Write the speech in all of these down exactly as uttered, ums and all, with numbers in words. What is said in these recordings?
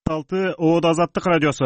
алты Оод Азаттык радиосу.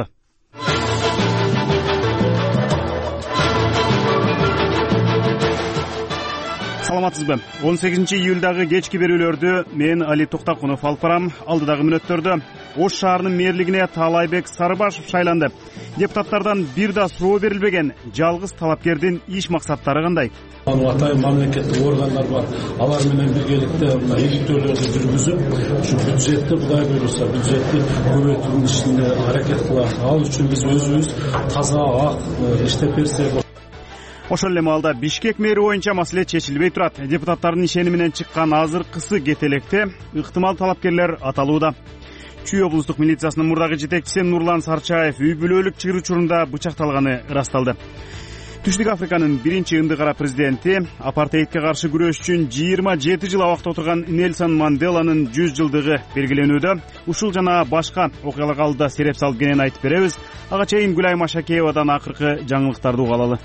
Саламатсызбы? он сегизинчи июлдагы кечки берүүлөрдү мен Али Туктакунов алып барам. Алдыдагы мүнөттөрдө Ош шаарынын мэрлигине Таалайбек Сарыбашев шайланды. Депутаттардан бир да суроо берилбеген жалгыз талапкердин иш максаттары кандай? Атайын мамлекеттик органдар бар. Алар менен биргеликте мына иликтөөлөрдү жүргүзүп, ушу бюджетти Кудай буйруса, бюджетти көбөйтүүнүн ишине аракет кылабыз. Ал үчүн биз өзүбүз таза ак иштеп берсек. Ошол эле маалда Бишкек мэри боюнча маселе чечилбей турат. Депутаттардын ишени менен чыккан азыркысы кетелекте ыктымал талапкерлер аталууда. Чүй облустук милициясынын мурдагы жетекчиси Нурлан Сарчаев үй бүлөлүк чыгыр учурунда бычакталганы ырасталды. Түштүк Африканын биринчи ынды кара президенти апартеидке каршы күрөш үчүн жыйырма жети жыл абакта отурган Нельсон Манделанын жүз жылдыгы белгиленүүдө. Ушул жана башка окуяларга алда сереп салып кенен айтып беребиз. Ага чейин Гүлай Машакеевадан акыркы жаңылыктарды угалалы.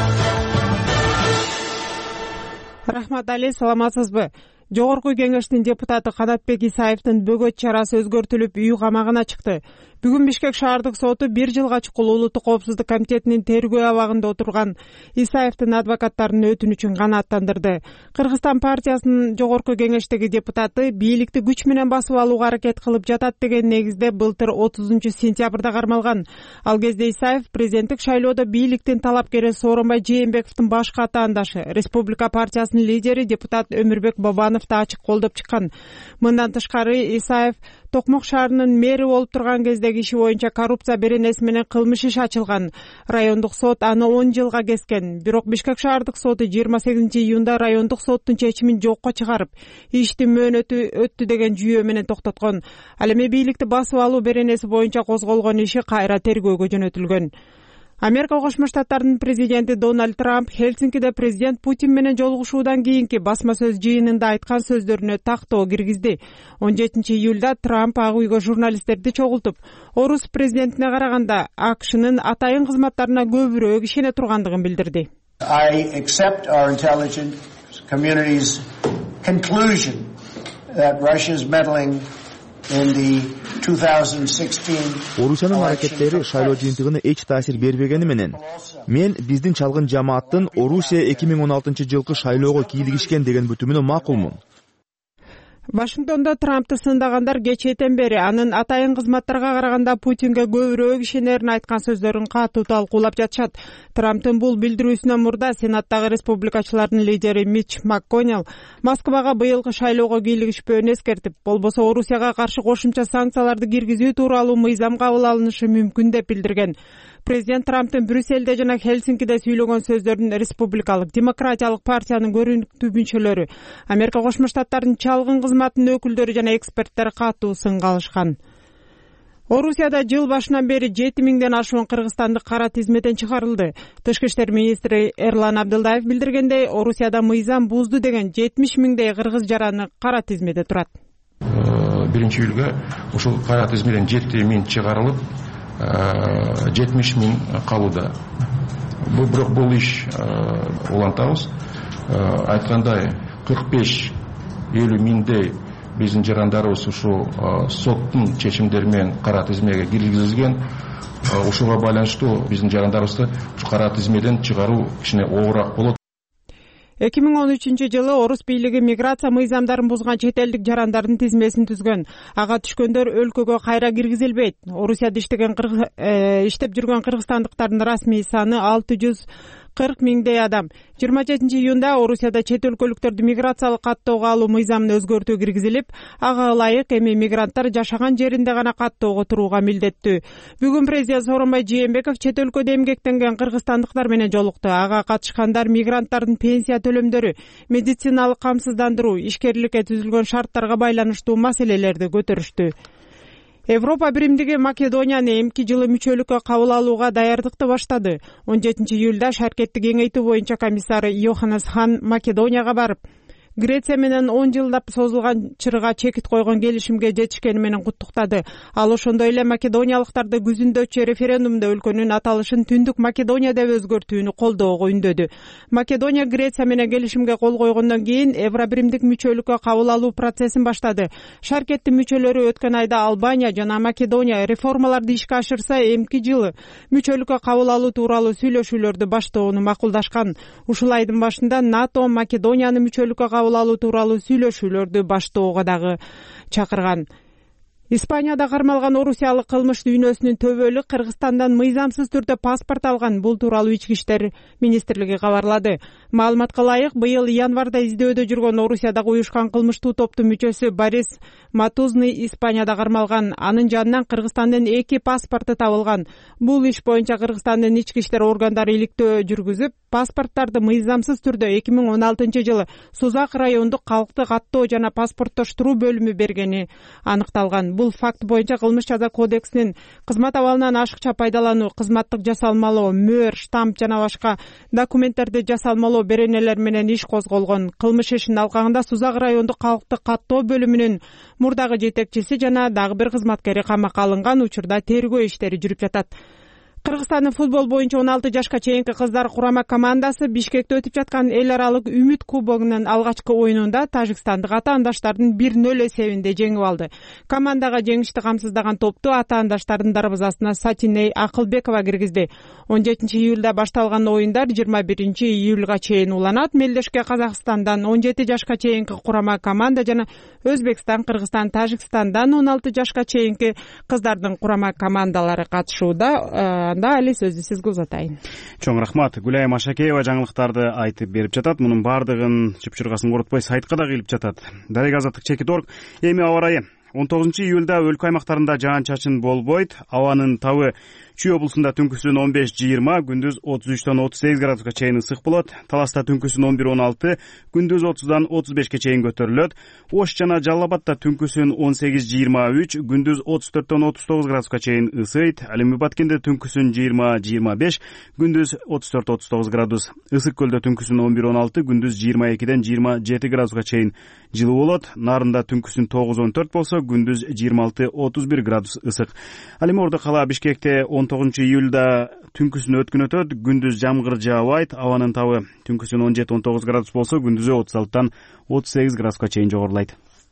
Рахмат Али, саламатсызбы? Жогорку кеңештин депутаты Канатбек Исаевдин бөгөт чарасы өзгөртүлүп, үй камагына чыкты. Бүгүн Бишкек шаардык соту бир жылга чукул Улуттук коопсуздук комитетинин тергөө абагында отурган Исаевдин адвокаттарынын өтүнүчүн канааттандырды. Кыргызстан партиясынын жогорку кеңештеги депутаты бийликти күч менен басып алууга аракет кылып жатат деген негизде былтыр отузунчу сентябрда кармалган. Ал кезде Исаев президенттик шайлоодо бийликтин талапкери Сооронбай Жээнбековдун башкы атаандашы, Республика партиясынын лидери депутат Өмүрбек Бабановду ачык колдоп чыккан. Мындан тышкары Исаев Токмок шаарынын мэри болуп турган кездеги иши боюнча коррупция беренеси менен кылмыш иш ачылган. Райондук сот аны он жылга кескен. Бирок Бишкек шаардык соту жыйырма сегизинчи июнда райондук соттун чечимин жокко чыгарып, иштин мөөнөтү өттү деген жүйө менен токтоткон. Ал эми бийликти басып алуу беренеси боюнча козголгон иши кайра тергөөгө жөнөтүлгөн. Америка Кошмо Штаттарынын президенти Дональд Трамп Хельсинкиде президент Путин менен жолугушуудан кийинки басма сөз жыйынында айткан сөздөрүнө тактоо киргизди. он жетинчи июлда Трамп ак үйгө журналисттерди чогултуп, орус президентине караганда АКШнын атайын кызматтарына көбүрөөк ишене тургандыгын билдирди. I accept our intelligence community's conclusion that Russia's meddling in the twenty sixteen Орусиянын аракеттери шайлоо жыйынтыгына эч таасир бербегени менен мен биздин чалгын жамааттын Орусия эки миң он алтынчы жылкы шайлоого кийлигишкен деген бүтүмүнө макулмун. Вашингтондо Трампты сындагандар кечээден бери анын атайын кызматтарга караганда Путинге көбүрөөк ишенерин айткан сөздөрүн катуу талкуулап жатышат. Трамптын бул билдирүүсүнөн мурда Сенаттагы республикачылардын лидери Митч МакКоннелл Москвага быйылкы шайлоого кийлигишпөөнү эскертип, болбосо Орусияга каршы кошумча санкцияларды киргизүү тууралуу мыйзам кабыл алынышы мүмкүн деп билдирген. Президент Трамптын Брюссельде жана Хельсинкиде сүйлөгөн сөздөрүн республикалык демократиялык партиянын көрүнүктүү мүчөлөрү, Америка Кошмо Штаттарынын чалгын кызматынын өкүлдөрү жана эксперттер катуу сынга алышкан. Орусияда жыл башынан бери жети миңден ашуун кыргызстандык кара тизмеден чыгарылды. Тышкы иштер министри Эрлан Абдылдаев билдиргендей, Орусияда мыйзам бузду деген жетимиш миңдей кыргыз жараны кара тизмеде турат. биринчи июлга ушул кара тизмеден жети миң чыгарылып, жетимиш миң калууда. Бирок бул иш улантабыз. Айткандай кырк беш элүү миңдей биздин жарандарыбыз ушу соттун чечимдери менен кара тизмеге киргизилген. Ушуга байланыштуу биздин жарандарыбызды кара тизмеден чыгаруу кичине оорураак болот. эки миң он үчүнчү жылы орус бийлиги миграция мыйзамдарын бузган чет элдик жарандардын тизмесин түзгөн. Ага түшкөндөр өлкөгө кайра киргизилбейт. Орусияда иштеген иштеп жүргөн кыргызстандыктардын расмий саны алты жүз кырк миңдей адам. жыйырма жетинчи июнда Орусияда чет өлкөлүктөрдү миграциялык каттоого алуу мыйзамына өзгөртүү киргизилип, ага ылайык эми мигранттар жашаган жеринде гана каттоого турууга милдеттүү. Бүгүн президент Сооронбай Жээнбеков чет өлкөдө эмгектенген кыргызстандыктар менен жолукту. Ага катышкандар мигранттардын пенсия төлөмдөрү, медициналык камсыздандыруу, ишкерликке түзүлгөн шарттарга байланыштуу маселелерди көтөрүштү. Европа биримдиги Македонияны эмки жылы мүчөлүккө кабыл алууга даярдыкты баштады. он жетинчи июлда шаркетти кеңейтүү боюнча комиссары Йоханнес Хан Македонияга барып, Греция менен он жылдап созулган чырга чекит койгон келишимге жетишкени менен куттуктады. Ал ошондой эле македониялыктарды күзүндө өтчү референдумда өлкөнүн аталышын Түндүк Македония деп өзгөртүүнү колдоого үндөдү. Македония Греция менен келишимге кол койгондон кийин Евробиримдик мүчөлүккө кабыл алуу процессин баштады. Шаркеттин мүчөлөрү өткөн айда Албания жана Македония реформаларды ишке ашырса, эмки жылы мүчөлүккө кабыл алуу тууралуу сүйлөшүүлөрдү баштоону макулдашкан. Ушул айдын башында НАТО Македонияны мүчөлүккө кабыл алуу тууралуу сүйлөшүүлөрдү баштоого дагы чакырган. Испанияда кармалган орусиялык кылмыш дүйнөсүнүн төбөлү Кыргызстандан мыйзамсыз түрдө паспорт алган. Бул тууралуу Ички иштер министрлиги кабарлады. Маалыматка ылайык, быйыл январда издөөдө жүргөн Орусиядагы уюшкан кылмыштуу топтун мүчөсү Борис Матузный Испанияда кармалган. Анын жанынан Кыргызстандын эки паспорту табылган. Бул иш боюнча Кыргызстандын ички иштер органдары иликтөө жүргүзүп, паспорттарды мыйзамсыз түрдө эки миң он алтынчы жылы Сузак райондук калктык аттоо жана паспорттоштуруу бөлүмү бергени аныкталган. Бул факт боюнча Кылмыш жаза кодексинин кызмат абалынан ашыкча пайдалануу, кызматтык жасалмалоо, мөөр, штамп жана башка документтерди жасалмалоо беренелер менен иш козголгон. Кылмыш ишин алкагында Сузак райондук калктык каттоо бөлүмүнүн мурдагы жетекчиси жана дагы бир кызматкери камакка алынган. Учурда тергөө иштери жүрүп жатат. Кыргызстандын футбол боюнча он алты жашка чейинки кыздар курама командасы Бишкекте өтүп жаткан эл аралык Үмүт кубогунун алгачкы оюнунда Тажикстандык атаандаштардын бир нөл эсебинде жеңип алды. Командага жеңишти камсыздаган топту атаандаштардын дарбазасына Сатиней Акылбекова киргизди. он жетинчи июлда башталган оюндар жыйырма биринчи июлга чейин уланат. Мелдешке Казакстандан он жети жашка чейинки курама команда жана Өзбекстан, Кыргызстан, Тажикстандан он алты жашка чейинки кыздардын курама командалары катышууда. Анда али сөздү сизге узатайын. Чоң рахмат. Гүлайым Ашакеева жаңылыктарды айтып берип жатат. Мунун баардыгын чыпчыргасын коротпой сайтка да кыйлып жатат. Дарек азаттык чекит орг. Эми аба ырайы он тогузунчу июлда өлкө аймактарында жаан-чачын болбойт. Абанын табы Чүй облусунда түнкүсүн он беш жыйырма, күндүз отуз үчтөн отуз сегиз градуска чейин ысык болот. Таласта түнкүсүн он бир он алты, күндүз отуздан отуз бешке чейин көтөрүлөт. Ош жана Жалал Абадта түнкүсүн он сегиз жыйырма үч, күндүз отуз төрттөн отуз тогуз градуска чейин ысыйт. Ал эми Баткенде түнкүсүн жыйырма жыйырма беш, күндүз отуз төрт отуз тогуз градус. Ысык көлдө түнкүсүн он бир он алты, күндүз жыйырма экиден жыйырма жети градуска чейин жылуу болот. Нарында түнкүсүн тогуз он төрт болсо, күндүз жыйырма алты отуз бир градус ысык. Ал эми Ордо кала Бишкекте он тогузунчу июлда түнкүсүн өткүн өтөт, күндүз жамгыр жаабайт. Абанын табы түнкүсүн он жети он тогуз градус болсо, күндүзү отуз алтыдан отуз сегиз градуска чейин жогорулайт.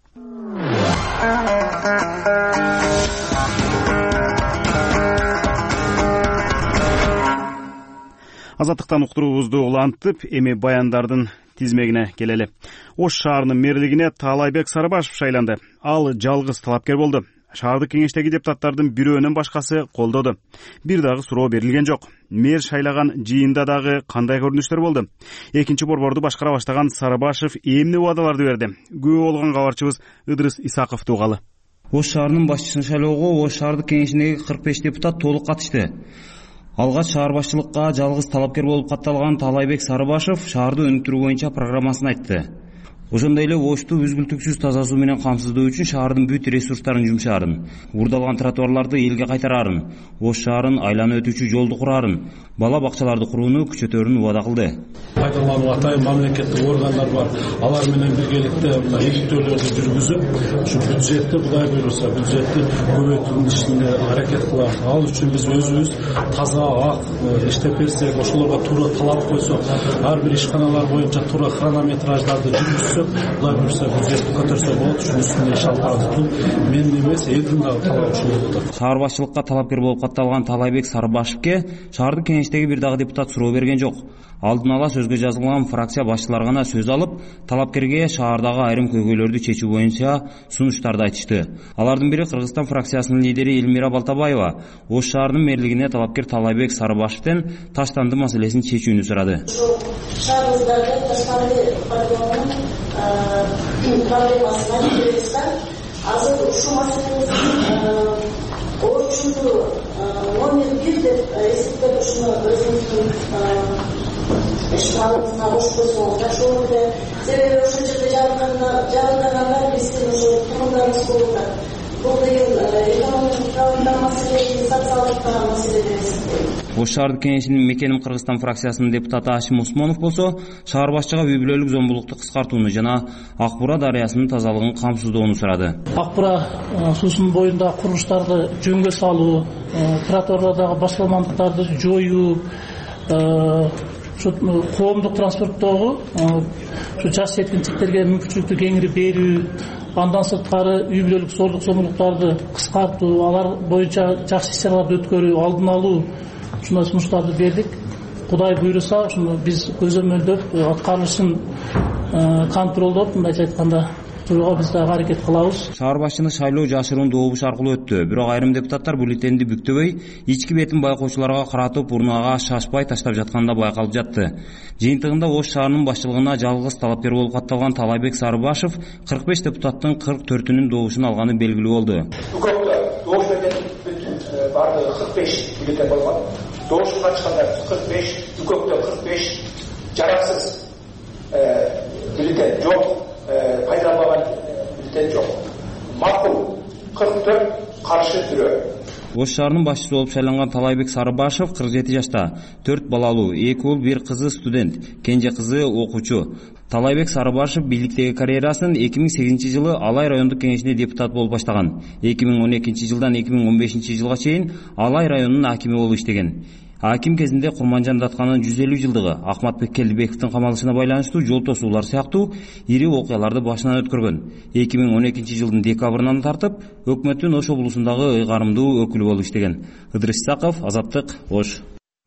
Азаттыктан уктуруубузду улантып, эми баяндардын тизмегине келели. Ош шаарынын мэрлигине Таалайбек Сарыбашев шайланды. Ал жалгыз талапкер болду. Шаардык кеңештеги депутаттардын бирөөнөн башкасы колдоду. Бир дагы суроо берилген жок. Мэр шайлаган жыйында дагы кандай көрүнүштөр болду? Экинчи борборду башкара баштаган Сарыбашев эмне убадаларды берди? Күбө болгон кабарчыбыз Ыдырыс Исаковду угалы. Ош шаарынын башчысын шайлоого Ош шаардык кеңешиндеги кырк беш депутат толук катышты. Алгач шаар башчылыкка жалгыз талапкер болуп катталган Таалайбек Сарыбашев шаарды өнүктүрүү боюнча программасын айтты. Ошондой эле Ошту үзгүлтүксүз таза суу менен камсыздоо үчүн шаардын бүт ресурстарын жумшаарын, урдалган тротуарларды элге кайтарарын, Ош шаарын айланып өтүүчү жолду курарын, бала бакчаларды курууну күчөтөрүн убада кылды. Пайдалануу атайын мамлекеттик органдар бар. Алар менен биргеликте мына иликтөөлөрдү жүргүзүп, ушу бюджетти Кудай буйруса, бюджетти көбөйтүүнүн ишине аракет кылабыз. Ал үчүн биз өзүбүз таза ак иштеп берсек, ошолорго туура талап койсок, ар бир ишканалар боюнча туура хронометраждарды жүргүзсөк, Кудай буйруса бюджетти көтөрсө болот. Ушунун үстүнө иш алып барабыз. Бул менин эмес, элдин дагы талабы ушул болот. Шаар башчылыкка талапкер болуп катталган Таалайбек Сарыбашевке шаардык кеңештеги бир дагы депутат суроо берген жок. Алдын ала сөзгө жазылган фракция башчылары гана сөз алып, талапкерге шаардагы айрым көйгөйлөрдү чечүү боюнча сунуштарды айтышты. Алардын бири Кыргызстан фракциясынын лидери Элмира Балтабаева Ош шаарынын мэрлигине талапкер Таалайбек Сарыбашевден таштанды маселесин чечүүнү сурады. Шаарыбыздагы таштанды проблемасына келсек, азыр ушул маселени Ошунду номер бир деп эсептеп ушуну өзүңүздүн ишмалыңызга кошуп койсоңуз жакшы болот эле. Себеби ошол жерде жабыркагандар биздин ошо тургундарыбыз болуп атат. Бул деген экономикалык маселе, социалдык маселе деп эсептейм. Ош шаардык кеңешинин Мекеним Кыргызстан фракциясынын депутаты Ашим Усмонов болсо шаар башчыга үй бүлөлүк зомбулукту кыскартууну жана Ак Бура дарыясынын тазалыгын камсыздоону сурады. Ак Бура суусунун боюндагы курулуштарды жөнгө салуу, тротуарлардагы басылмандыктарды жоюу, коомдук транспорттогу жаш жеткинчектерге мүмкүнчүлүктү кеңири берүү, андан сырткары үй бүлөлүк зордук зомбулуктарды кыскартуу, алар боюнча жакшы иш-чараларды өткөрүү, алдын алуу ушундай сунуштарды бердик. Кудай буйруса, ушуну биз көзөмөлдөп, аткарылышын контролдоп, мындайча айтканда турууга биз дагы аракет кылабыз. Шаар башчыны шайлоо жашыруун добуш аркылуу өттү. Бирок айрым депутаттар бюллетенди бүктөбөй, ички бетин байкоочуларга каратып, урнага шашпай таштап жатканда байкалып жатты. Жыйынтыгында Ош шаарынын башчылыгына жалгыз талапкер болуп катталган Талайбек Сарыбашев кырк беш депутаттын кырк төртүнүн добушун алганы белгилүү болду. Добуш менен бардыгы кырк беш бюллетен болгон. Добушка катышкандар кырк беш, үкөктө кырк беш, жараксыз бюллетен жок. Пайдаланбаган бюллетен жок. Макул кырк төрт, каршы бирөө. Ош шаарынын башчысы болуп шайланган Талайбек Сарыбашев кырк жети жашта, төрт балалуу, эки уул, бир кызы студент, кенже кызы окуучу. Талайбек Сарыбашев бийликтеги карьерасын эки миң сегизинчи жылы Алай райондук кеңешинде депутат болуп баштаган. эки миң он экинчи жылдан эки миң он бешинчи жылга чейин Алай районунун акими болуп иштеген. Аким кезинде Курманжан Датканын жүз элүү жылдыгы, Акматбек Келдибековдун камалышына байланыштуу жол тосуулар сыяктуу ири окуяларды башынан өткөргөн. эки миң он экинчи жылдын декабрынан тартып, өкмөттүн Ош облусундагы ыйгарымдуу өкүлү болуп иштеген. Ыдырыс Исаков, Азаттык, Ош.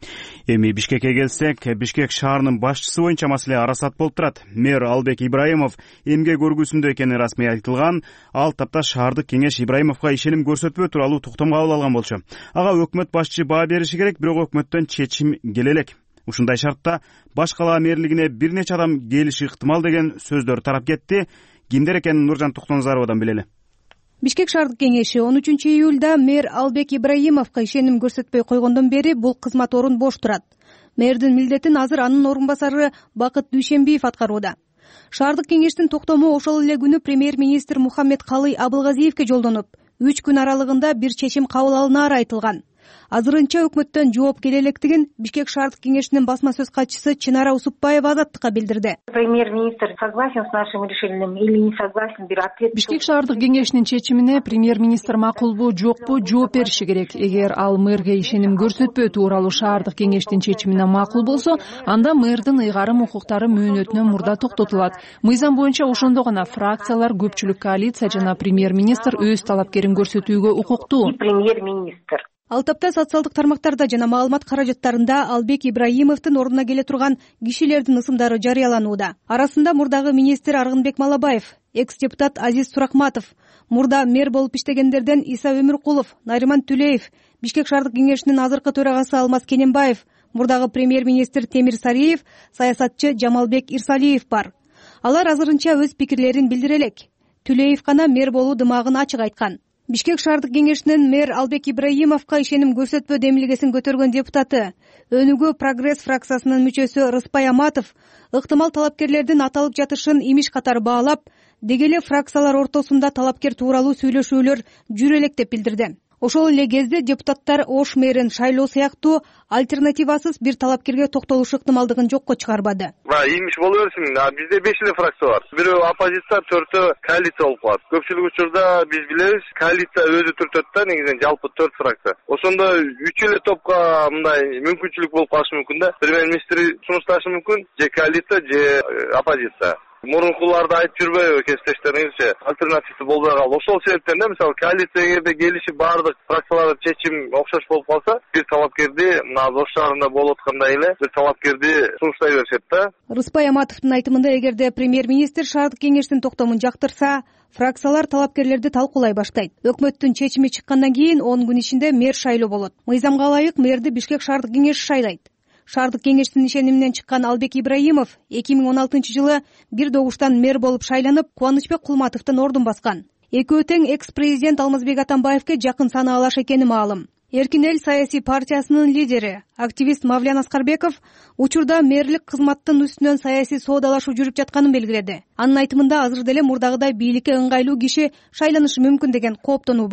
Эми Бишкекке келсек, Бишкек шаарынын башчысы боюнча маселе арасат болуп турат. Мэр Албек Ибраимов эмгек өргүсүндө экени расмий айтылган. Ал тапта шаардык кеңеш Ибраимовго ишеним көрсөтпөө тууралуу туктум кабыл алган болчу. Ага өкмөт башчы баа бериши керек, бирок өкмөттөн чечим келе элек. Ушундай шартта баш кала мэрлигине бир нече адам келиши ыктымал деген сөздөр тарап кетти. Кимдер экенин Нуржан Токтоназаровадан билели. Бишкек шаардык кеңеши он үчүнчү июлда мэр Албек Ибраимовго ишеним көрсөтпөй койгондон бери бул кызмат орун бош турат. Мэрдин милдетин азыр анын орун басары Бакыт Дүйшембиев аткарууда. Шаардык кеңештин токтому ошол эле күнү премьер-министр Мухаммед Калый Абылгазиевге жолдонулуп, үч күн аралыгында бир чечим кабыл алынары айтылган. Азырынча өкмөттөн жооп келе электигин Бишкек шаардык кеңешинин басма сөз катчысы Чынара Усупбаева Азаттыкка билдирди. Премьер-министр согласен с нашим решением или не согласен, бир ответ. Бишкек шаардык кеңешинин чечимине премьер-министр макулбу, жокпу жооп бериши керек. Эгер ал мэрге ишеним көрсөтпөө тууралуу шаардык кеңештин чечимине макул болсо, анда мэрдин ыйгарым укуктары мөөнөтүнөн мурда токтотулат. Мыйзам боюнча ошондо гана фракциялар, көпчүлүк коалиция жана премьер-министр өз талапкерин көрсөтүүгө укуктуу. Премьер-министр Ал тапта социалдык тармактарда жана маалымат каражаттарында Албек Ибраимовдун ордуна келе турган кишилердин ысымдары жарыяланууда. Арасында мурдагы министр Аргынбек Малабаев, экс-депутат Азиз Суракматов, мурда мэр болуп иштегендерден Иса Өмүркулов, Нариман Түлеев, Бишкек шаардык кеңешинин азыркы төрагасы Алмаз Кененбаев, мурдагы премьер-министр Темир Сариев, саясатчы Жамалбек Ирсалиев бар. Алар азырынча өз пикирлерин билдире элек. Түлеев гана мэр болуу дымагын ачык айткан. Бишкек шаардык кеңешинин мэр Албек Ибраимовго ишеним көрсөтпөө демилгесин көтөргөн депутаты, Өнүгүү Прогресс фракциясынын мүчөсү Рыспай Аматов ыктымал талапкерлердин аталып жатышын имиш катары баалап, деги эле фракциялар ортосунда талапкер тууралуу сүйлөшүүлөр жүрө элек деп билдирди. Ошол эле кезде депутаттар Ош мэрин шайлоо сыяктуу альтернативасыз бир талапкерге токтолуш ыктымалдыгын жокко чыгарбады. Имиш боло берсин. Бизде беш эле фракция бар. Бирөө оппозиция, төртөө коалиция болуп калат. Көпчүлүк учурда биз билебиз, коалиция өзү түртөт да, негизинен жалпы төрт фракция. Ошондо үч эле топко мындай мүмкүнчүлүк болуп калышы мүмкүн да. Премьер-министр сунушташы мүмкүн, же коалиция, же оппозиция. Мурункуларды айтып жүрбөйбү кесиптештериңизче, альтернативти болбой калды. Ошол себептен да, мисалы коалиция эгерде келишип баардык фракциялар чечим окшош болуп калса, бир талапкерди мына Ош шаарында болуп аткандай эле бир талапкерди сунуштай беришет да. Рыспай Аматовдун айтымында, эгерде премьер-министр шаардык кеңештин токтомун жактырса, фракциялар талапкерлерди талкуулай баштайт. Өкмөттүн чечими чыккандан кийин он күн ичинде мэр шайлоо болот. Мыйзамга ылайык мэрди Бишкек шаардык кеңеши шайлайт. Шаардык кеңештин ишениминен чыккан Албек Ибраимов эки миң он алтынчы жылы бир добуштан мэр болуп шайланып, Кубанычбек Кулматовдун ордун баскан. Экөө тең экс-президент Алмазбек Атамбаевге жакын санаалаш экени маалым. Эркин эл саясий партиясынын лидери, активист Мавлян Аскарбеков учурда мэрлик кызматтын үстүнөн саясий соодалашуу жүрүп жатканын белгиледи. Анын айтымында азыр деле мурдагыдай бийликке ыңгайлуу киши шайланышы мүмкүн деген кооптонуу бар.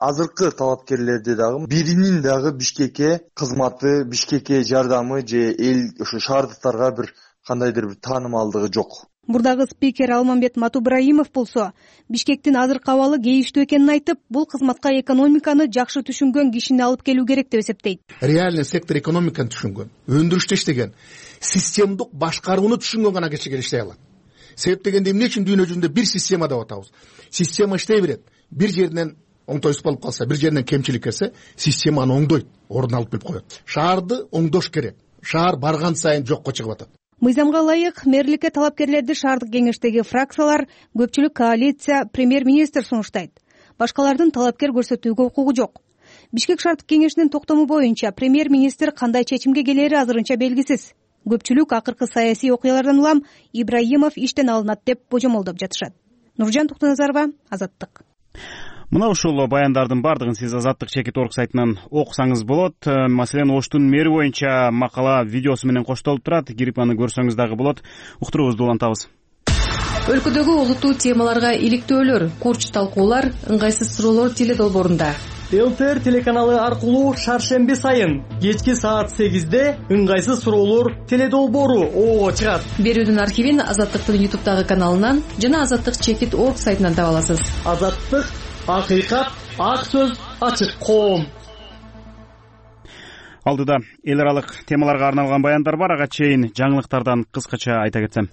азыркы талапкерлерди дагы биринин дагы Бишкекке кызматы, Бишкекке жардамы же эл ошо шаардыктарга бир кандайдыр бир таанымалдыгы жок. Мурдагы спикер Алмамбет Матубраимов болсо Бишкектин азыркы абалы кейиштүү экенин айтып, бул кызматка экономиканы жакшы түшүнгөн кишини алып келүү керек деп эсептейт. Реальный сектор экономиканы түшүнгөн, өндүрүштө иштеген, системдик башкарууну түшүнгөн гана киши иштей алат. Себеп дегенде эмне үчүн дүйнө жүзүндө бир система деп атабыз? Система иштей берет. Бир жеринен оңтойсуз болуп калса, бир жеринен кемчилик келсе, системаны оңдойт, ордун алып берип коет. Шаарды оңдош керек. Шаар барган сайын жокко чыгып атат. Мыйзамга ылайык мэрликке талапкерлерди шаардык кеңештеги фракциялар, көпчүлүк коалиция, премьер-министр сунуштайт. Башкалардын талапкер көрсөтүүгө укугу жок. Бишкек шаардык кеңешинин токтому боюнча премьер-министр кандай чечимге келери азырынча белгисиз. Көпчүлүк акыркы саясий окуялардан улам Ибраимов иштен алынат деп божомолдоп жатышат. Нуржан Токтоназарова, Азаттык. Мына ушул баяндардын бардыгын сиз Азаттык чекит орг сайтынан окусаңыз болот. Маселен, Оштун мэри боюнча макала видеосу менен коштолуп турат. Кирип аны көрсөңүз дагы болот. Уктуруубузду улантабыз. Өлкөдөгү олуттуу темаларга иликтөөлөр, курч талкуулар, ыңгайсыз суроолор теледолбоорунда. ЛТР телеканалы аркылуу шаршемби сайын кечки саат сегизде ыңгайсыз суроолор теледолбоору оого чыгат. Берүүнүн архивин Азаттыктын ютубтагы каналынан жана Азаттык чекит орг сайтынан таба аласыз. Азаттык, акыйкат, ак сөз, ачык коом. Алдыда эл аралык темаларга арналган баяндар бар. Ага чейин жаңылыктардан кыскача айта кетсем.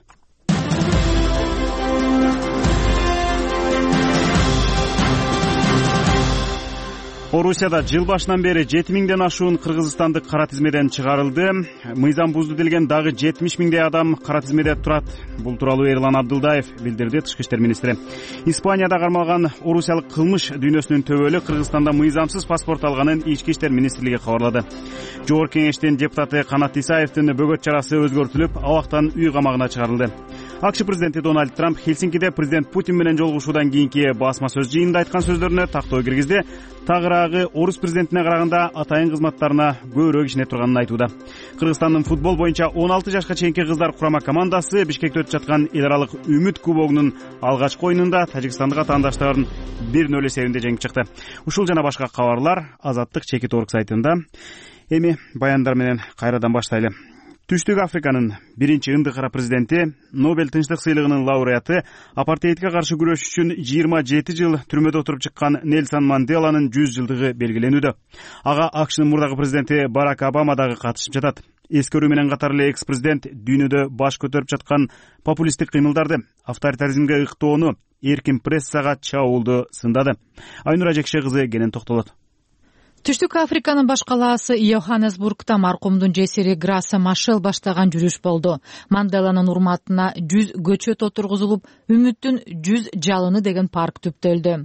Орусияда жыл башынан бери жети миңден ашуун кыргызстандык кара тизмеден чыгарылды. Мыйзам бузду делген дагы жетимиш миңдей адам кара тизмеде турат. Бул тууралуу Эрлан Абдылдаев билдирди, Тышкы иштер министри. Испанияда кармалган орусиялык кылмыш дүйнөсүнүн төбөлү Кыргызстанда мыйзамсыз паспорт алганын Ички иштер министрлиги кабарлады. Жогорку кеңештин депутаты Канат Исаевдин бөгөт чарасы өзгөртүлүп, абактан үй камагына чыгарылды. АКШ президенти Дональд Трамп Хельсинкиде президент Путин менен жолугушуудан кийинки басма сөз жыйынында айткан сөздөрүнө тактоо киргизди. Тагыраагы орус президентине караганда атайын кызматтарына көбүрөөк ишене турганын айтууда. Кыргызстандын футбол боюнча он алты жашка чейинки кыздар курама командасы Бишкекте өтүп жаткан эл аралык Үмүт кубогунун алгачкы оюнунда тажикстандык атаандаштарын бир нөл эсебинде жеңип чыкты. Ушул жана башка кабарлар Азаттык чекит орг сайтында. Эми баяндар менен кайрадан баштайлы. Түштүк Африканын биринчи ындыкара президенти, Нобель тынчтык сыйлыгынын лауреаты, апартеидке каршы күрөш үчүн жыйырма жети жыл түрмөдө отуруп чыккан Нельсон Манделанын жүз жылдыгы белгиленүүдө. Ага АКШнын мурдагы президенти Барак Обама дагы катышып жатат. Эскерүү менен катар эле экс-президент дүйнөдө баш көтөрүп жаткан популисттик кыймылдарды, авторитаризмге ыктоону, эркин прессага чабуулду сындады. Айнура Жекше кызы кенен токтолот. Түштүк Африканын баш калаасы Йоханнесбургда маркумдун жесири Граса Машел баштаган жүрүш болду. Манделанын урматына жүз көчөт отургузулуп, Үмүттүн жүз жалыны деген парк түптөлдү.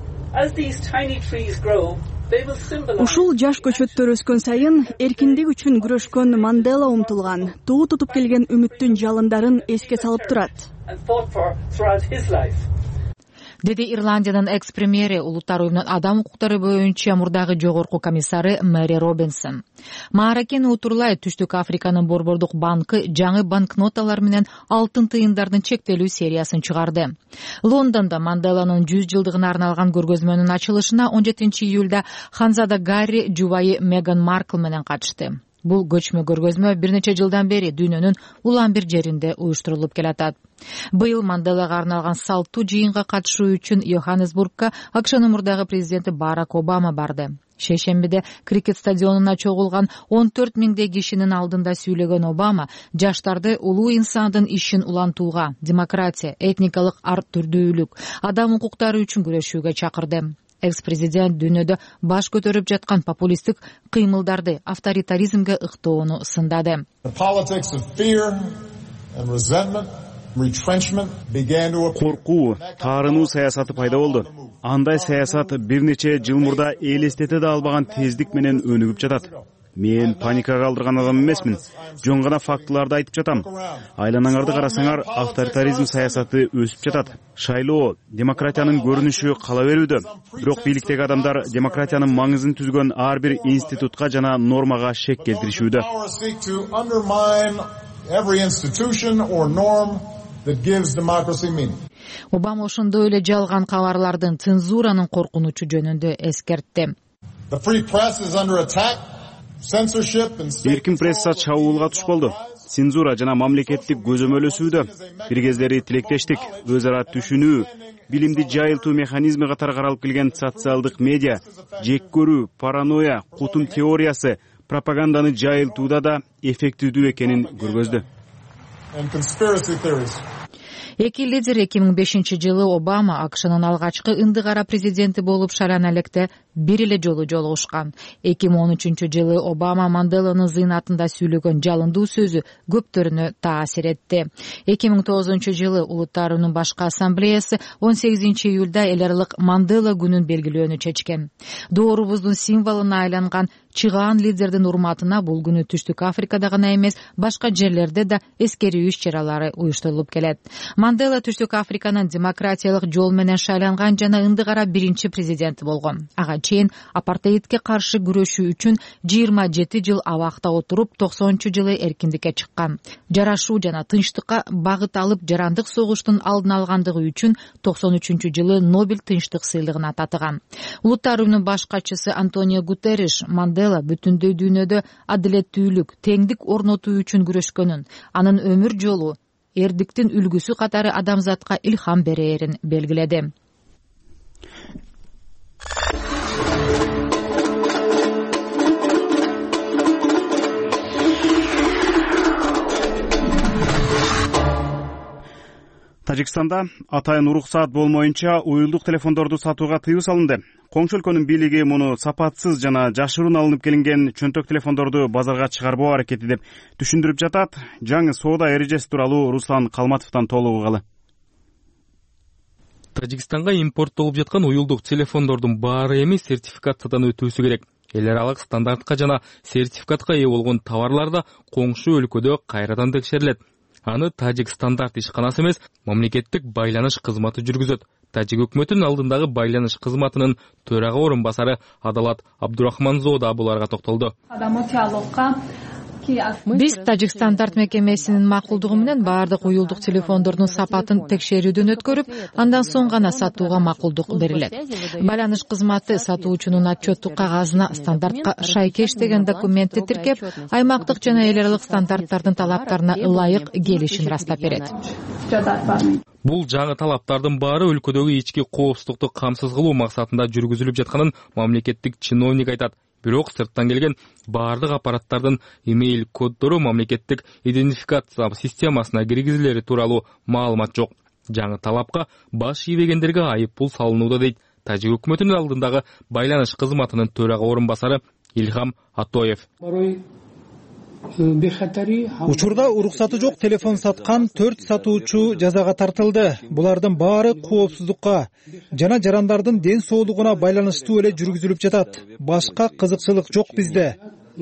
Ушул жаш көчөттөр өскөн сайын эркиндик үчүн күрөшкөн Мандела умтулган, туу тутуп келген үмүттүн жалындарын эске салып турат. Деди Ирландиянын экс-премьери, улуттар уюмунун адам укуктары боюнча мурдагы жогорку комиссары Мэри Робинсон. Мааракен Утурлай Түштүк Африканын борбордук банкы жаңы банкноталар менен алтын тыйындардын чектелүү сериясын чыгарды. Лондондо Манделанын жүз жылдыгына арналган көргөзмөнүн ачылышына он жетинчи июлда Ханзада Гарри жубайы Меган Маркл менен катышты. Бул көчмө көргөзмө бир нече жылдан бери дүйнөнүн улам бир жеринде уюштурулуп келатат. Быйыл Манделага арналган салттуу жыйынга катышуу үчүн Йоханнесбургка АКШнын мурдагы президенти Барак Обама барды. Шейшембиде крикет стадионуна чогулган он төрт миңдей кишинин алдында сүйлөгөн Обама жаштарды улуу инсандын ишин улантууга, демократия, этникалык ар түрдүүлүк, адам укуктары үчүн күрөшүүгө чакырды. Экс-президент дүйнөдө баш көтөрүп жаткан популисттик кыймылдарды, авторитаризмге ыктоону сындады. Коркуу, таарынуу саясаты пайда болду. Андай саясат бир нече жыл мурда элестете да албаган тездик менен өнүгүп жатат. Мен паникага алдырган адам эмесмин. Жөн гана фактыларды айтып жатам. Айланаңарды карасаңар, авторитаризм саясаты өсүп жатат. Шайлоо, демократиянын көрүнүшү кала берүүдө. Бирок бийликтеги адамдар демократиянын маңызын түзгөн ар бир институтка жана нормага шек келтиришүүдө. Обама ошондой эле жалган кабарлардын, цензуранын коркунучу жөнүндө эскертти. Эркин пресса чабуулга туш болду. Цензура жана мамлекеттик көзөмөлөсүүдө. Бир кездери тилектештик, өз ара түшүнүү, билимди жайылтуу механизми катары каралып келген социалдык медиа, жек көрүү, паранойя, кутум теориясы пропаганданы жайылтууда да эффективдүү экенин көргөздү. Эки лидер эки миң бешинчи жылы Обама АКШнын алгачкы ынды кара президенти болуп шайлана электе бир эле жолу жолугушкан. эки миң он үчүнчү жылы Обама Манделанын зыйнатында сүйлөгөн жалындуу сөзү көптөрүнө таасир этти. эки миң тогузунчу жылы Улуттар уюмунун башкы ассамблеясы он сегизинчи июлда эл аралык Мандела күнүн белгилөөнү чечкен. Доорубуздун символуна айланган чыгаан лидердин урматына бул күнү Түштүк Африкада гана эмес, башка жерлерде да эскерүү иш-чаралары уюштурулуп келет. Мандела Түштүк Африканын демократиялык жол менен шайланган жана ынды кара биринчи президенти болгон. Ага чейин апартеидке каршы күрөшүү үчүн жыйырма жети жыл абакта отуруп, токсонунчу жылы эркиндикке чыккан. Жарашуу жана тынчтыкка багыт алып, жарандык согуштун алдын алгандыгы үчүн токсон үчүнчү жылы Нобель тынчтык сыйлыгына татыган. Улуттар уюмунун баш катчысы Антонио Гутерриш Мандела бүтүндөй дүйнөдө адилеттүүлүк, теңдик орнотуу үчүн күрөшкөнүн, анын өмүр жолу эрдиктин үлгүсү катары адамзатка илхам берээрин белгиледи. Тажикстанда атайын уруксаат болмоюнча уюлдук телефондорду сатууга тыюу салынды. Коңшу өлкөнүн бийлиги муну сапатсыз жана жашыруун алынып келинген чөнтөк телефондорду базарга чыгарбоо аракети деп түшүндүрүп жатат. Жаңы соода эрежеси тууралуу Руслан Калматовдон толугу угалы. Тажикстанга импорттолуп жаткан уюлдук телефондордун баары эми сертификациядан өтүүсү керек. Эл аралык стандартка жана сертификатка ээ болгон товарлар да коңшу өлкөдө кайрадан текшерилет. Аны Тажик стандарт ишканасы эмес, мамлекеттик байланыш кызматы жүргүзөт. Тажик өкмөтүнүн алдындагы байланыш кызматынын төрага орун басары Адалат Абдурахманзода буларга токтолду. Биз Тажик стандарт мекемесинин макулдугу менен баардык уюлдук телефондордун сапатын текшерүүдөн өткөрүп, андан соң гана сатууга макулдук берилет. Байланыш кызматы сатуучунун отчеттук кагазына стандартка шайкеш деген документти тиркеп, аймактык жана эл аралык стандарттардын талаптарына ылайык келишин ырастап берет. Бул жаңы талаптардын баары өлкөдөгү ички коопсуздукту камсыз кылуу максатында жүргүзүлүп жатканын мамлекеттик чиновник айтат. Бирок сырттан келген баардык аппараттардын имейл коддору мамлекеттик идентификация системасына киргизилери тууралуу маалымат жок. Жаңы талапка баш ийбегендерге айып пул салынууда дейт Тажик өкмөтүнүн алдындагы байланыш кызматынын төрага орун басары Илхам Атоев. Учурда уруксаты жок телефон саткан төрт сатуучу жазага тартылды. Булардын баары коопсуздукка жана жарандардын ден соолугуна байланыштуу эле жүргүзүлүп жатат. Башка кызыкчылык жок бизде.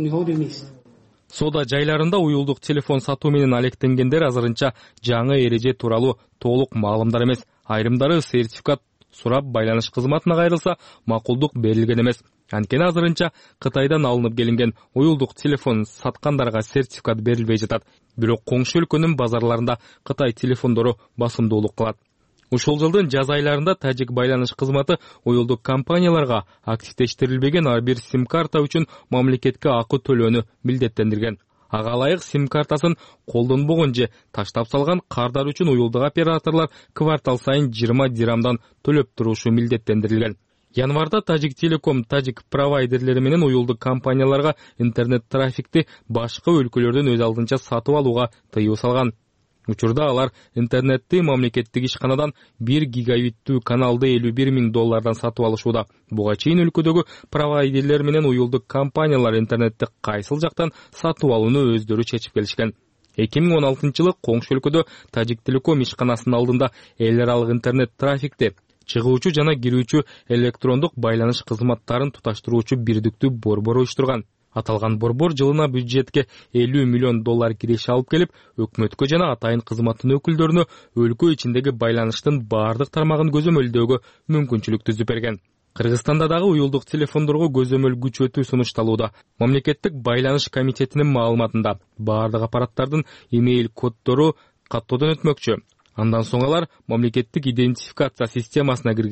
Соода жайларында уюлдук телефон сатуу менен алектенгендер азырынча жаңы эреже тууралуу толук маалымдар эмес. Айрымдары сертификат сурап байланыш кызматына кайрылса, макулдук берилген эмес. Анткени азырынча Кытайдан алынып келинген уюлдук телефон саткандарга сертификат берилбей жатат. Бирок коңшу өлкөнүн базарларында Кытай телефондору басымдуулук кылат. Ушул жылдын жаз айларында Тажик байланыш кызматы уюлдук компанияларга активдештирилбеген ар бир сим-карта үчүн мамлекетке акы төлөөнү милдеттендирген. Ага ылайык сим-картасын колдонбогон же таштап салган кардар үчүн уюлдук операторлор квартал сайын жыйырма дирамдан төлөп турушу милдеттендирилген. Январда Тажик Телеком Тажик провайдерлери менен уюлдук компанияларга интернет трафикти башка өлкөлөрдөн өз алдынча сатып алууга тыюу салган. Учурда алар интернетти мамлекеттик ишканадан бир гигабиттүү каналды элүү бир миң доллардан сатып алышууда. Буга чейин өлкөдөгү провайдерлер менен уюлдук компаниялар интернетти кайсыл жактан сатып алууну өздөрү чечип келишкен. эки миң он алтынчы жылы коңшу өлкөдө Тажик Телеком ишканасынын алдында эл аралык интернет трафикти чыгуучу жана кирүүчү электрондук байланыш кызматтарын туташтыруучу бирдиктүү борбор уюштурган. Аталган борбор жылына бюджетке элүү миллион доллар киреше алып келип, өкмөткө жана атайын кызматтын өкүлдөрүнө өлкө ичиндеги байланыштын баардык тармагын көзөмөлдөөгө мүмкүнчүлүк түзүп берген. Кыргызстанда дагы уюлдук телефондорго көзөмөл күч өтүү сунушталууда. Мамлекеттик байланыш комитетинин маалыматында баардык аппараттардын имейл коддору каттоодон өтмөкчү. Андан соң алар мамлекеттик идентификация системасына киргизилет.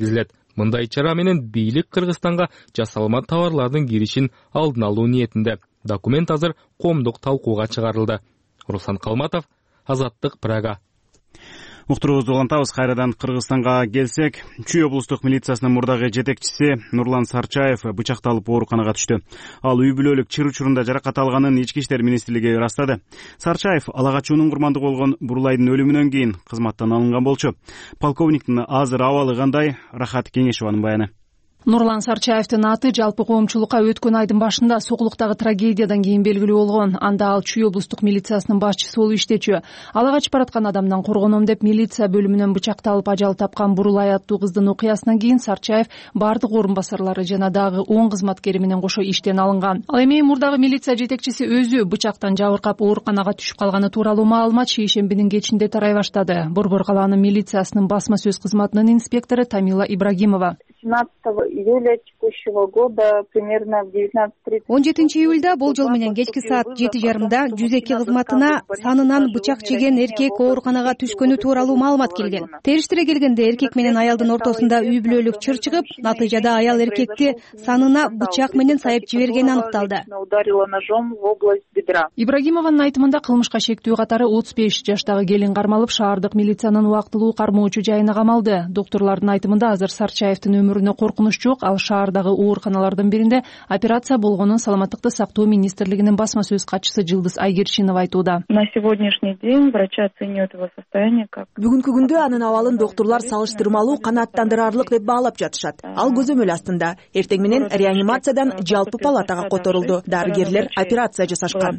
мындай чара менен бийлик Кыргызстанга жасалма товарлардын киришин алдын алуу ниетинде. Документ азыр коомдук талкууга чыгарылды. Руслан Калматов, Азаттык, Прага. Уктуруубузду улантабыз. Кайрадан Кыргызстанга келсек, Чүй облустук милициясынын мурдагы жетекчиси Нурлан Сарчаев бычакталып ооруканага түштү. Ал үй бүлөлүк чыр учурунда жаракат алганын Ички иштер министрлиги ырастады. Сарчаев ала качуунун курмандыгы болгон Бурулайдын өлүмүнөн кийин кызматтан алынган болчу. Полковниктин азыр абалы кандай? Рахат Кеңешованын баяны. Нурлан Сарчаевдин аты жалпы коомчулукка өткөн айдын башында Сокулуктагы трагедиядан кийин белгилүү болгон. Анда ал Чүй облустук милициясынын башчысы болуп иштечү. Ала качып бараткан адамдан коргоном деп милиция бөлүмүнөн бычакталып ажал тапкан Бурулай аттуу кыздын окуясынан кийин Сарчаев бардык орун басарлары жана дагы он кызматкери менен кошо иштен алынган. Ал эми мурдагы милиция жетекчиси өзү бычактан жабыркап ооруканага түшүп калганы тууралуу маалымат шейшембинин кечинде тарай баштады. Борбор калаанын милициясынын басма сөз кызматынын инспектору Тамила Ибрагимова. семнадцатого июля текущего года примерно в девятнадцать тридцать он жетинчи июлда болжол менен кечки саат жети жарымда жүз эки кызматына санынан бычак жеген эркек ооруканага түшкөнү тууралуу маалымат келген. Териштире келгенде эркек менен аялдын ортосунда үй бүлөлүк чыр чыгып, натыйжада аял эркекти санына бычак менен сайып жибергени аныкталды. Ударила ножом в область бедра. Ибрагимованын айтымында кылмышка шектүү катары отуз беш жаштагы келин кармалып, шаардык милициянын убактылуу кармоочу жайына камалды. Доктурлардын айтымында азыр Сарчаевдин өмүрүнө коркунуч жок. Ал шаардагы ооруканалардын биринде операция болгонун Саламаттыкты сактоо министрлигинин басма сөз катчысы Жылдыз Айгерчинова айтууда. На сегодняшний день врачи оценивают его состояние как. Бүгүнкү күндө анын абалын доктурлар салыштырмалуу канааттандырарлык деп баалап жатышат. Ал көзөмөл астында. Эртең менен реанимациядан жалпы палатага которулду. Дарыгерлер операция жасашкан.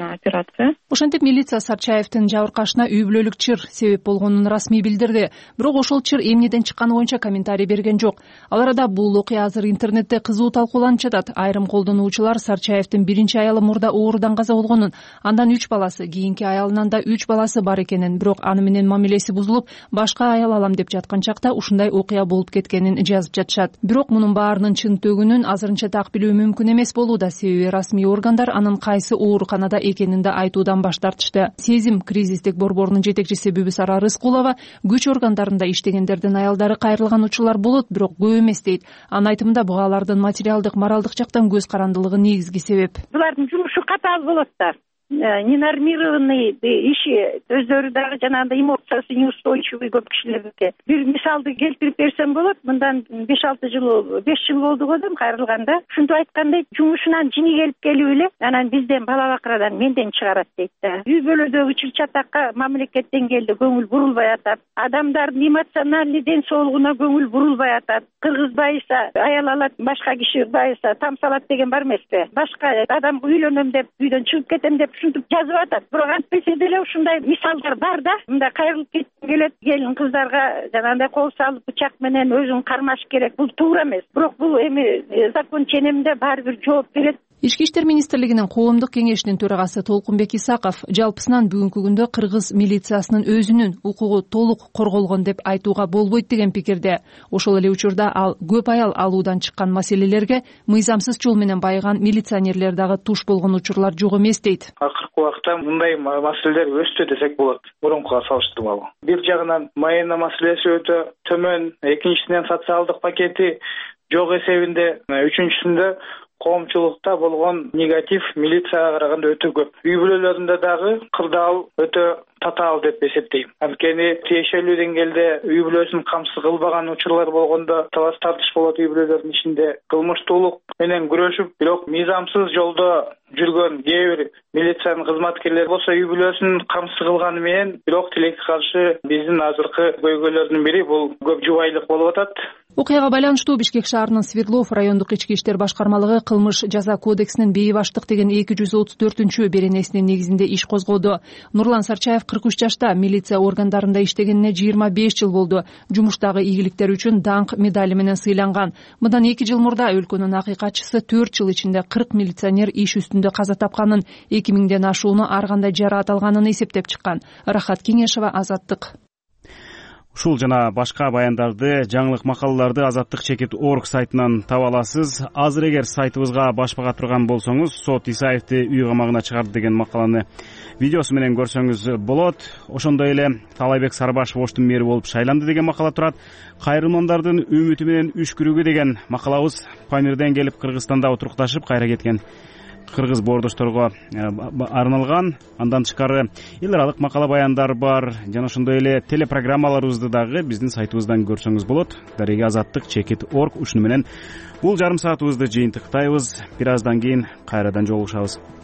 Ошентип милиция Сарчаевдин жабыркашына үй бүлөлүк чыр себеп болгонун расмий билдирди. Бирок ошол чыр эмнеден чыкканы боюнча комментарий берген жок. Ал арада бул окуя азыр интернетте кызуу талкууланып жатат. Айрым колдонуучулар Сарчаевдин биринчи аялы мурда оорудан каза болгонун, андан үч баласы, кийинки аялынан да үч баласы бар экенин, бирок аны менен мамилеси бузулуп, башка аял алам деп жаткан чакта ушундай окуя болуп кеткенин жазып жатышат. Бирок мунун баарынын чын төгүнүн азырынча так билүү мүмкүн эмес болууда, себеби расмий органдар анын кайсы ооруканада экенин да айтуудан баш тартышты. Сезим кризистик борборунун жетекчиси Бүбүсара Рыскулова күч органдарында иштегендердин аялдары кайрылган учурлар болот, бирок көп эмес дейт. Анын айтымында буга алардын материалдык, моралдык жактан көз карандылыгы негизги себеп. Булардын жумушу катаал болот да. Ненормированный иши өздөрү дагы жанагындай эмоциясы неустойчивый көп кишилердики. Бир мисалды келтирип берсем болот. Мындан беш алты жыл, беш жыл болду го дейм кайрылганда. Ушинтип айткандай, жумушунан жини келип келип эле, анан бизден бала бакырадан менден чыгарат дейт да. Үй бүлөдөгү чыл-чатакка мамлекет деңгээлде көңүл бурулбай атат. Адамдардын эмоциональный ден соолугуна көңүл бурулбай атат. Кыргыз байыса аял алат, башка киши байыса там салат деген бар эмеспи? Башка адам үйлөнөм деп, үйдөн чыгып кетем деп ушинтип жазып атат. Бирок антпесе деле ушундай мисалдар бар да. Мында кайрылып кетким келет, келин кыздарга жанагындай кол салып бычак менен өзүн кармаш керек. Бул туура эмес. Бирок бул эми закон ченеминде баары бир жооп берет. Ички иштер министрлигинин коомдук кеңешинин төрагасы Толкунбек Исаков жалпысынан бүгүнкү күндө кыргыз милициясынын өзүнүн укугу толук корголгон деп айтууга болбойт деген пикирде. Ошол эле учурда ал көп аял алуудан чыккан маселелерге мыйзамсыз жол менен байыган милиционерлер дагы туш болгон учурлар жок эмес дейт. Акыркы убакта мындай маселелер өстү десек болот, мурункуга салыштырмалуу. Бир жагынан майына маселеси өтө төмөн, экинчисинен социалдык пакети жок эсебинде, үчүнчүсүндө коомчулукта болгон негатив милицияга караганда өтө көп. Үй бүлөлөрүндө дагы кырдаал өтө татаал деп эсептейм. Анткени тиешелүү деңгээлде үй бүлөсүн камсыз кылбаган учурлар болгондо талаш тартыш болот үй бүлөлөрдүн ичинде. Кылмыштуулук менен күрөшүп, бирок мыйзамсыз жолдо жүргөн кээ бир милициянын кызматкерлери болсо үй бүлөсүн камсыз кылганы менен бирок тилекке каршы биздин азыркы көйгөйлөрдүн бири бул көп жубайлык болуп атат. Окуяга байланыштуу Бишкек шаарынын Свердлов райондук ички иштер башкармалыгы кылмыш жаза кодексинин бейбаштык деген эки жүз отуз төртүнчү беренесинин негизинде иш козгоду. Нурлан Сарчаев кырк үч жашта, милиция органдарында иштегенине жыйырма беш жыл болду. Жумуштагы ийгиликтери үчүн даңк медали менен сыйланган. Мындан эки жыл мурда өлкөнүн акыйкатчысы төрт жыл ичинде кырк милиционер иш үстүндө каза тапканын, эки миңден ашууну ар кандай жараат алганын эсептеп чыккан. Рахат Кеңешова, Азаттык. Ушул жана башка баяндарды, жаңылык макалаларды Азаттык чекит точка орг сайтынан таба аласыз. Азыр эгер сайтыбызга баш бага турган болсоңуз, сот Исаевди үй камагына чыгарды деген макаланы видеосу менен көрсөңүз болот. Ошондой эле Таалайбек Сарыбашев Оштун мэри болуп шайланды деген макала турат. Кайрылмандардын үмүтү менен үшкүрүгү деген макалабыз Памирден келип Кыргызстанда отурукташып кайра кеткен кыргыз боордошторго арналган. Андан тышкары эл аралык макала баяндар бар жана ошондой эле телепрограммаларыбызды дагы биздин сайтыбыздан көрсөңүз болот. Дареги азаттык чекит точка орг ушуну менен бул жарым саатыбызды жыйынтыктайбыз. Бир аздан кийин кайрадан жолугушабыз.